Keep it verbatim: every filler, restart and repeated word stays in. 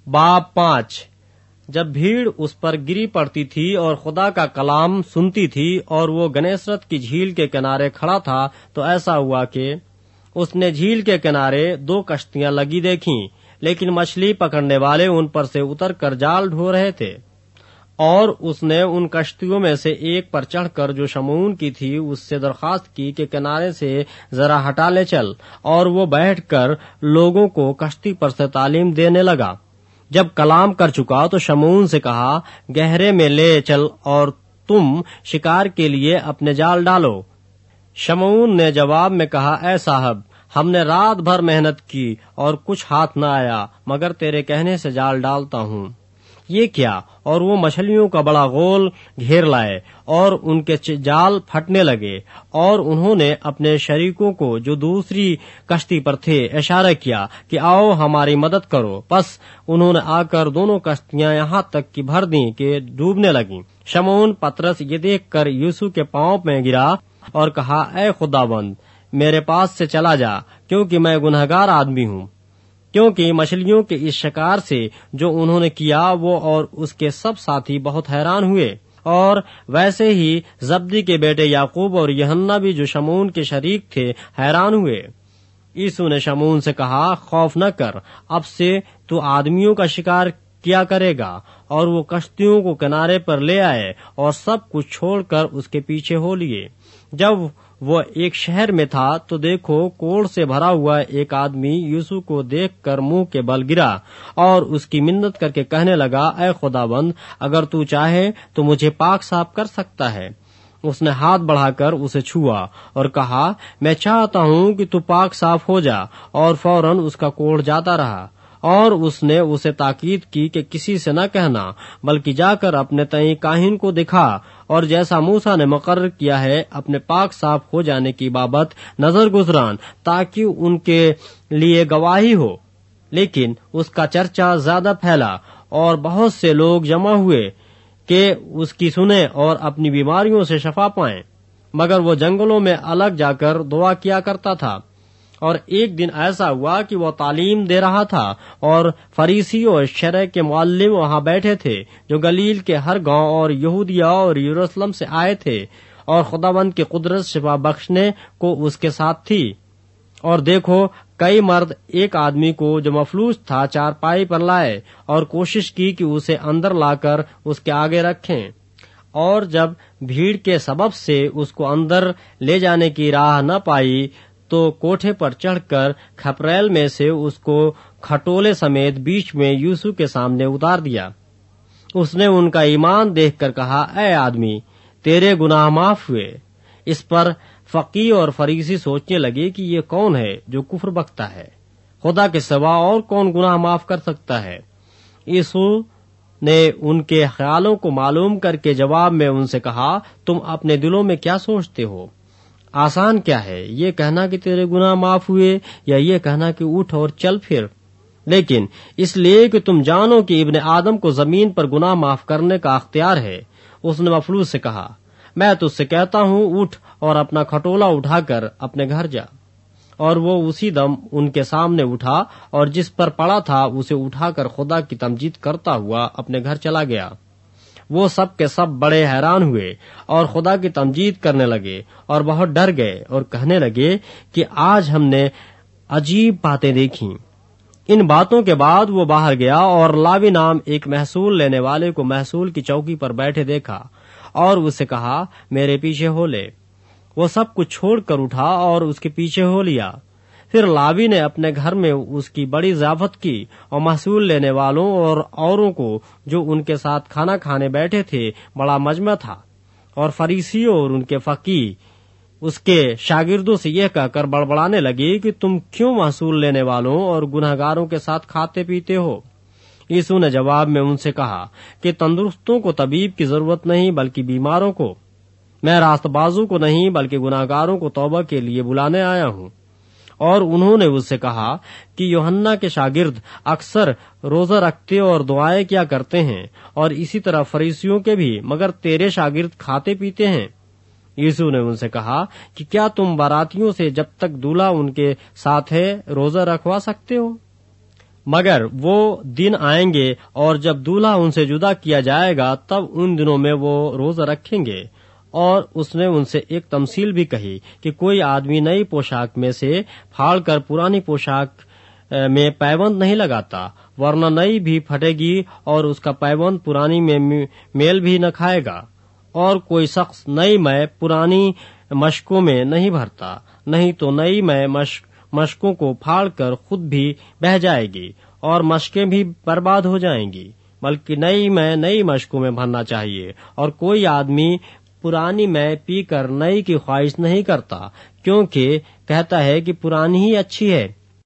باب پانچ۔ جب بھیڑ اس پر گری پڑتی تھی اور خدا کا کلام سنتی تھی اور وہ گنیسرت کی جھیل کے کنارے کھڑا تھا تو ایسا ہوا کہ اس نے جھیل کے کنارے دو کشتیاں لگی دیکھیں، لیکن مچھلی پکڑنے والے ان پر سے اتر کر جال ڈھو رہے تھے، اور اس نے ان کشتیوں میں سے ایک پر چڑھ کر جو شمعون کی تھی اس سے درخواست کی کہ کنارے سے ذرا ہٹا لے چل، اور وہ بیٹھ کر لوگوں کو کشتی پر سے تعلیم دینے لگا۔ جب کلام کر چکا تو شمعون سے کہا، گہرے میں لے چل اور تم شکار کے لیے اپنے جال ڈالو۔ شمعون نے جواب میں کہا، اے صاحب، ہم نے رات بھر محنت کی اور کچھ ہاتھ نہ آیا، مگر تیرے کہنے سے جال ڈالتا ہوں۔ یہ کیا؟ اور وہ مچھلیوں کا بڑا غول گھیر لائے اور ان کے جال پھٹنے لگے، اور انہوں نے اپنے شریکوں کو جو دوسری کشتی پر تھے اشارہ کیا کہ آؤ ہماری مدد کرو، پس انہوں نے آ کر دونوں کشتیاں یہاں تک کی بھر دیں کہ ڈوبنے لگیں۔ شمعون پترس یہ دیکھ کر یسوع کے پاؤں میں گرا اور کہا، اے خداوند، میرے پاس سے چلا جا، کیونکہ میں گنہگار آدمی ہوں۔ کیونکہ مچھلیوں کے اس شکار سے جو انہوں نے کیا وہ اور اس کے سب ساتھی بہت حیران ہوئے، اور ویسے ہی زبدی کے بیٹے یعقوب اور یوحنا بھی جو شمعون کے شریک تھے حیران ہوئے۔ یسوع نے شمعون سے کہا، خوف نہ کر، اب سے تو آدمیوں کا شکار کیا کرے گا۔ اور وہ کشتیوں کو کنارے پر لے آئے اور سب کچھ چھوڑ کر اس کے پیچھے ہو لیے۔ جب وہ ایک شہر میں تھا تو دیکھو، کوڑ سے بھرا ہوا ایک آدمی یسوع کو دیکھ کر منہ کے بل گرا اور اس کی منت کر کے کہنے لگا، اے خداوند، اگر تو چاہے تو مجھے پاک صاف کر سکتا ہے۔ اس نے ہاتھ بڑھا کر اسے چھوا اور کہا، میں چاہتا ہوں کہ تو پاک صاف ہو جا، اور فوراً اس کا کوڑ جاتا رہا۔ اور اس نے اسے تاکید کی کہ کسی سے نہ کہنا، بلکہ جا کر اپنے تئیں کاہن کو دکھا، اور جیسا موسیٰ نے مقرر کیا ہے اپنے پاک صاف ہو جانے کی بابت نظر گزران، تاکہ ان کے لیے گواہی ہو۔ لیکن اس کا چرچا زیادہ پھیلا اور بہت سے لوگ جمع ہوئے کہ اس کی سنیں اور اپنی بیماریوں سے شفا پائیں، مگر وہ جنگلوں میں الگ جا کر دعا کیا کرتا تھا۔ اور ایک دن ایسا ہوا کہ وہ تعلیم دے رہا تھا، اور فریسی اور شرع کے معلم وہاں بیٹھے تھے جو گلیل کے ہر گاؤں اور یہودیہ اور یروشلم سے آئے تھے، اور خداوند کی قدرت شفا بخشنے کو اس کے ساتھ تھی۔ اور دیکھو، کئی مرد ایک آدمی کو جو مفلوج تھا چارپائی پر لائے اور کوشش کی کہ اسے اندر لا کر اس کے آگے رکھیں، اور جب بھیڑ کے سبب سے اس کو اندر لے جانے کی راہ نہ پائی تو کوٹھے پر چڑھ کر کھپریل میں سے اس کو کھٹولے سمیت بیچ میں یسوع کے سامنے اتار دیا۔ اس نے ان کا ایمان دیکھ کر کہا، اے آدمی، تیرے گناہ معاف ہوئے۔ اس پر فقیہ اور فریسی سوچنے لگے کہ یہ کون ہے جو کفر بکتا ہے؟ خدا کے سوا اور کون گناہ معاف کر سکتا ہے؟ یسوع نے ان کے خیالوں کو معلوم کر کے جواب میں ان سے کہا، تم اپنے دلوں میں کیا سوچتے ہو؟ آسان کیا ہے، یہ کہنا کہ تیرے گناہ معاف ہوئے، یا یہ کہنا کہ اٹھ اور چل پھر؟ لیکن اس لیے کہ تم جانو کہ ابن آدم کو زمین پر گناہ معاف کرنے کا اختیار ہے۔ اس نے مفلوج سے کہا، میں تجھ سے کہتا ہوں، اٹھ اور اپنا کھٹولا اٹھا کر اپنے گھر جا۔ اور وہ اسی دم ان کے سامنے اٹھا، اور جس پر پڑا تھا اسے اٹھا کر خدا کی تمجید کرتا ہوا اپنے گھر چلا گیا۔ وہ سب کے سب بڑے حیران ہوئے اور خدا کی تمجید کرنے لگے، اور بہت ڈر گئے اور کہنے لگے کہ آج ہم نے عجیب باتیں دیکھیں۔ ان باتوں کے بعد وہ باہر گیا اور لاوی نام ایک محصول لینے والے کو محصول کی چوکی پر بیٹھے دیکھا، اور اسے کہا، میرے پیچھے ہو لے۔ وہ سب کچھ چھوڑ کر اٹھا اور اس کے پیچھے ہو لیا۔ پھر لاوی نے اپنے گھر میں اس کی بڑی ضیافت کی، اور محصول لینے والوں اور اوروں کو جو ان کے ساتھ کھانا کھانے بیٹھے تھے بڑا مجمع تھا۔ اور فریسیوں اور ان کے فقیہ اس کے شاگردوں سے یہ کہہ کر بڑبڑانے لگے کہ تم کیوں محصول لینے والوں اور گنہگاروں کے ساتھ کھاتے پیتے ہو؟ یسوع نے جواب میں ان سے کہا کہ تندرستوں کو طبیب کی ضرورت نہیں بلکہ بیماروں کو۔ میں راست بازوں کو نہیں بلکہ گنہگاروں کو توبہ کے لیے بلانے آیا ہوں۔ اور انہوں نے اس سے کہا کہ یوحنا کے شاگرد اکثر روزہ رکھتے اور دعائیں کیا کرتے ہیں، اور اسی طرح فریسیوں کے بھی، مگر تیرے شاگرد کھاتے پیتے ہیں۔ یسوع نے ان سے کہا کہ کیا تم باراتیوں سے جب تک دولہا ان کے ساتھ ہے روزہ رکھوا سکتے ہو؟ مگر وہ دن آئیں گے اور جب دولہا ان سے جدا کیا جائے گا تب ان دنوں میں وہ روزہ رکھیں گے۔ اور اس نے ان سے ایک تمثیل بھی کہی کہ کوئی آدمی نئی پوشاک میں سے پھاڑ کر پرانی پوشاک میں پیوند نہیں لگاتا، ورنہ نئی بھی پھٹے گی اور اس کا پیوند پرانی میں میل بھی نہ کھائے گا۔ اور کوئی شخص نئی میں پرانی مشکوں میں نہیں بھرتا، نہیں تو نئی میں مشکوں کو پھاڑ کر خود بھی بہہ جائے گی اور مشکیں بھی برباد ہو جائیں گی، بلکہ نئی میں نئی مشکوں میں بھرنا چاہیے۔ اور کوئی آدمی پرانی میں پی کر نئی کی خواہش نہیں کرتا، کیونکہ کہتا ہے کہ پرانی ہی اچھی ہے۔